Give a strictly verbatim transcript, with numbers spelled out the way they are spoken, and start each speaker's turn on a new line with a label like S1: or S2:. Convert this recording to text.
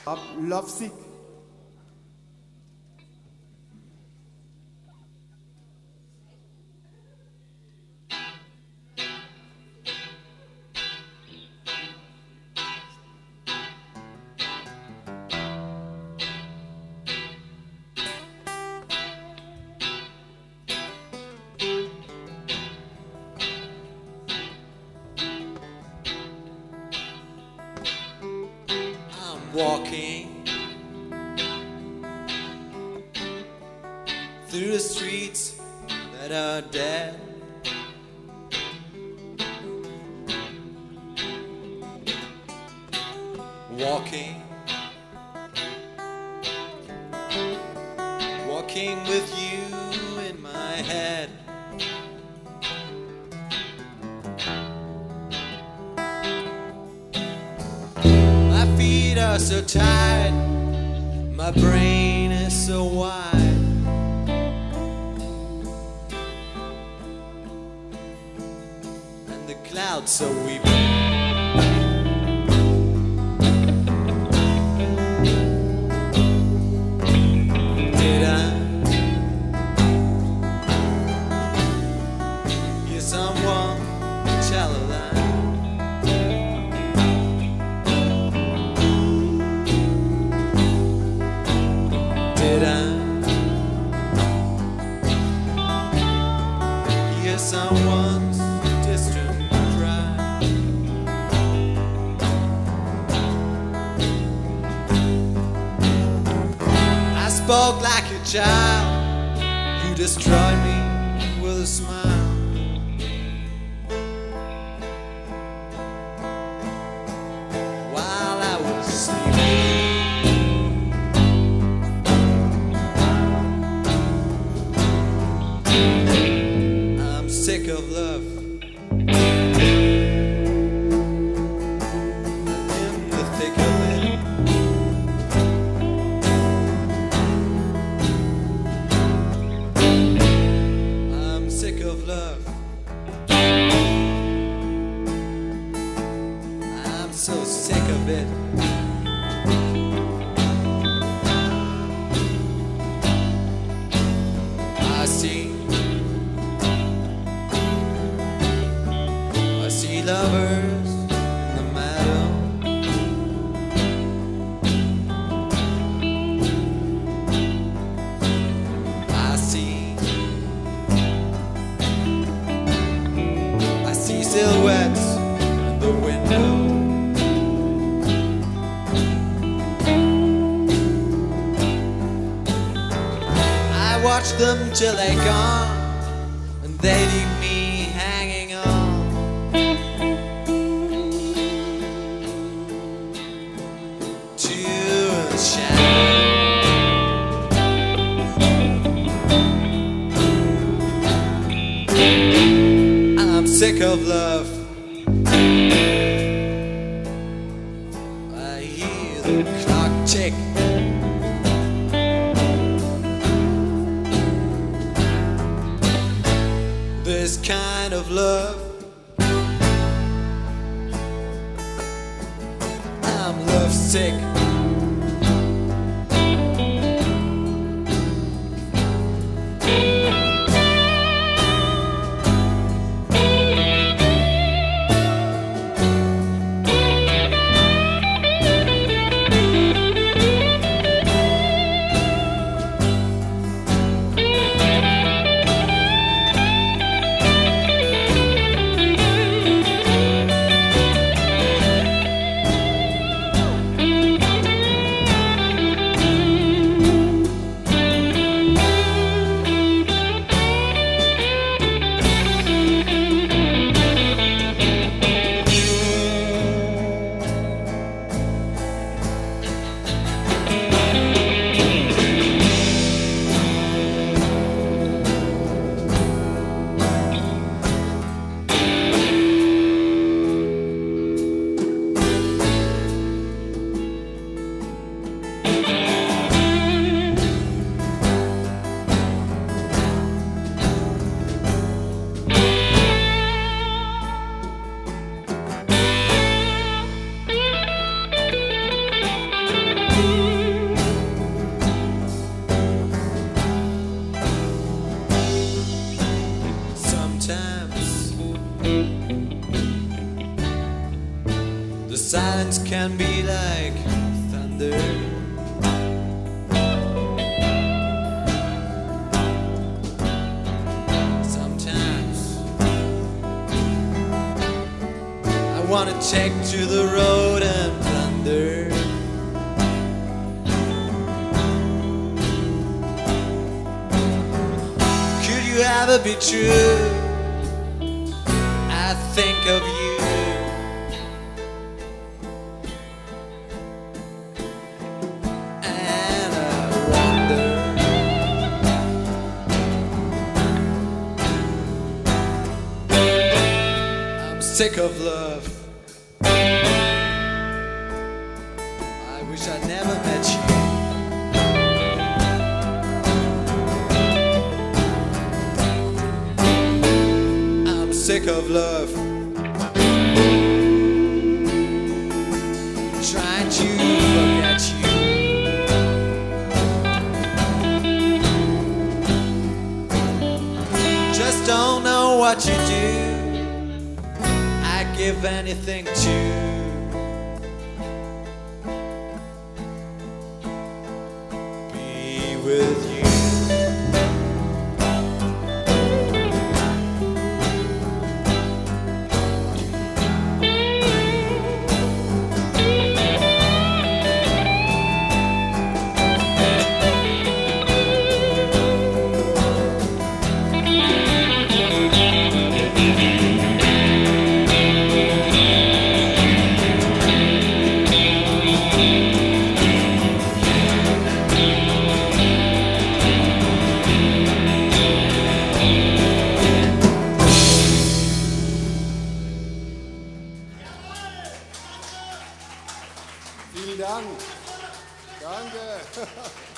S1: Love, love sick.
S2: Walking through the streets that are dead, walking, walking with you in my head. My feet are so tired, my brain is so wide. And the clouds so weeping. Did I hear someone tell a lie? Did I hear someone's distant cry? I spoke like a child, you destroyed me with a smile. While I was sleeping, sick of love. In the thick of it, I'm sick of love. I'm so sick of it. I see I see lovers in the meadow. I see I see silhouettes in the window. I watch them till they're gone, and they leave me hanging on I'm sick of love. I hear the clock tick. This kind of love, I'm love sick. take to the road and plunder. Could you ever be true? I think of you. And I wonder. I'm sick of love. I wish I'd never met you. I'm sick of love. Trying to forget you. Just don't know what you do. I'd give anything to be with you.
S1: Vielen Dank. Danke.